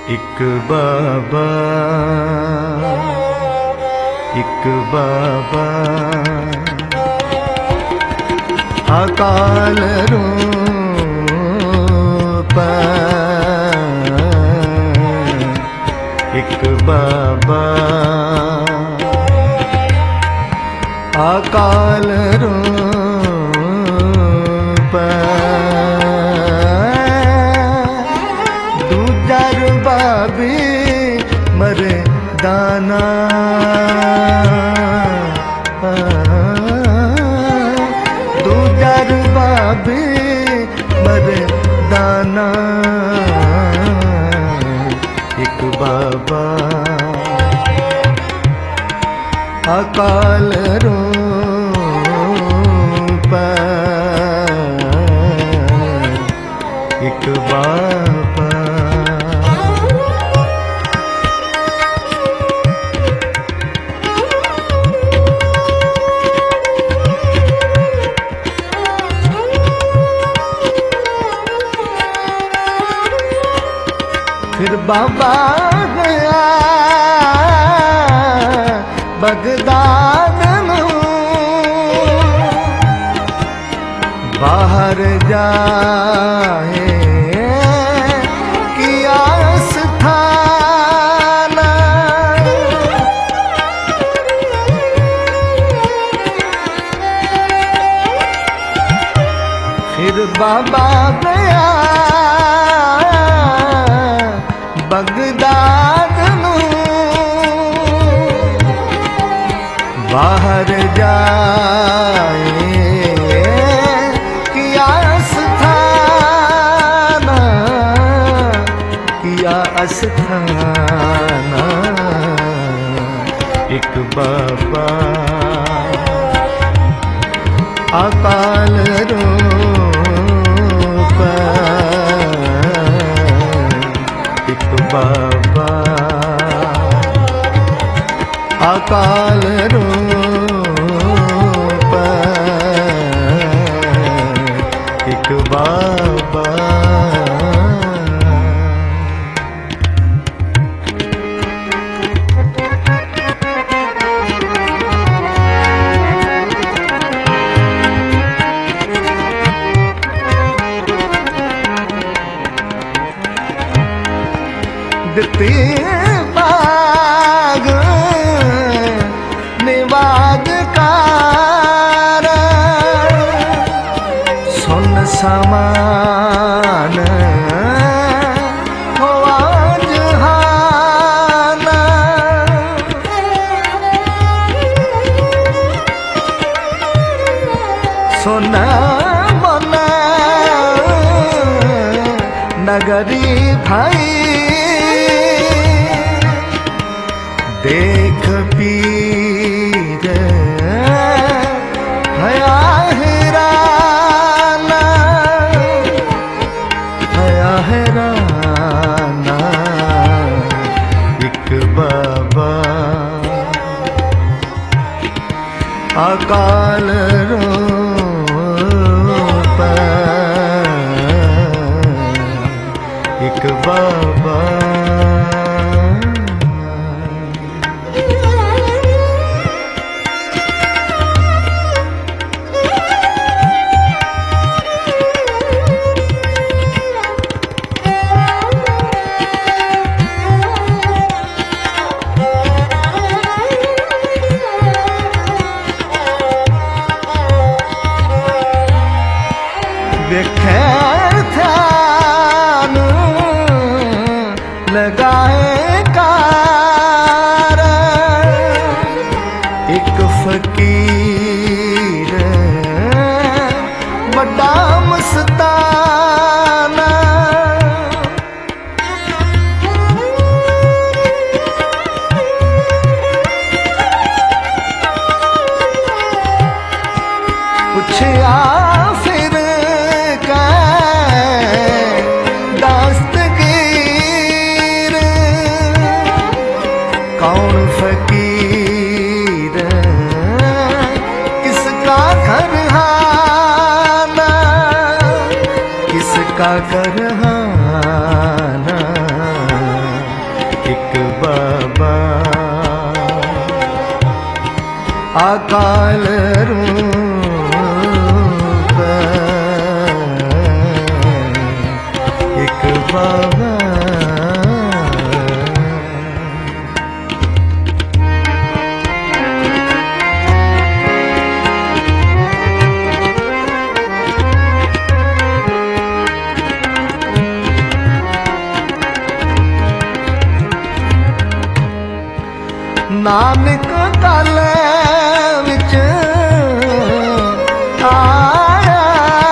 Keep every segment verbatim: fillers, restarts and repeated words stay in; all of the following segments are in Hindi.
एक बाबा एक बाबा अकाल रूप एक बाबा अकाल रूप दूजर बाबी मरे दाना दूजर बाबी मरे दाना एक बाबा अकाल रूप एक बाबा फिर बाबा गया बगदाद में बाहर जाए किया स्थान फिर बाबा गया बगदाद में बाहर जाए किया स्थान किया स्थान एक बाबा अकाल रूप एक बाबा अकाल रूप एक बाबा दिते बाग निवाद कार सुन समान हो जहान सुन मन नगरी भाई देख पीर भया हैराना भया हैराना एक बाबा अकाल रूप एक बाबा ध्यान लगाए कार एक फकीर बड़ा मस्ताना पूछया कौन फकीर किसका घर हाना किसका घर हाना अकाल रूप एक बाबा। नानक कल विच आया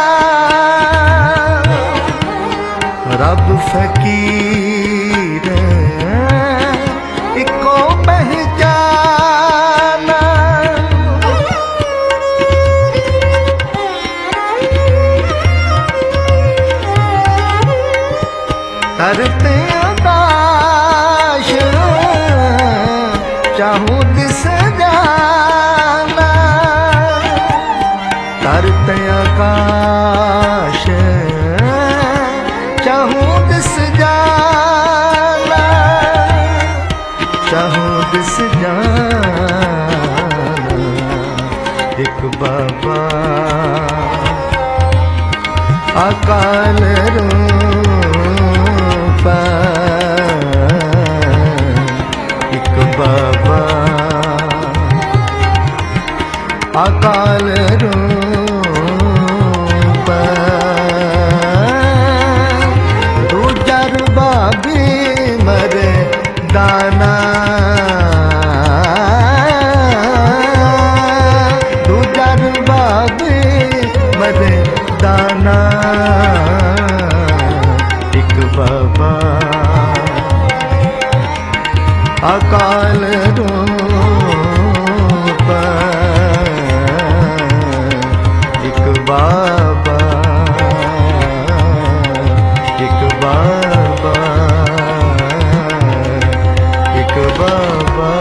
रब फकीर इको पहचाना। करते आकाश चाहूं दिस जाना। करते आकाश चाहूं दिस जाना। चाहूं दिस जाना एक बाबा अकाल रूप एक बाबा अकाल रूप। दूजर बाबी मरे दाना। दूजर बाबी मरे दाना एक बाबा अकाल रूप एक बाबा एक बाबा एक बाबा।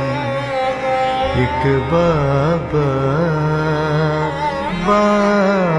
एक बाबा बा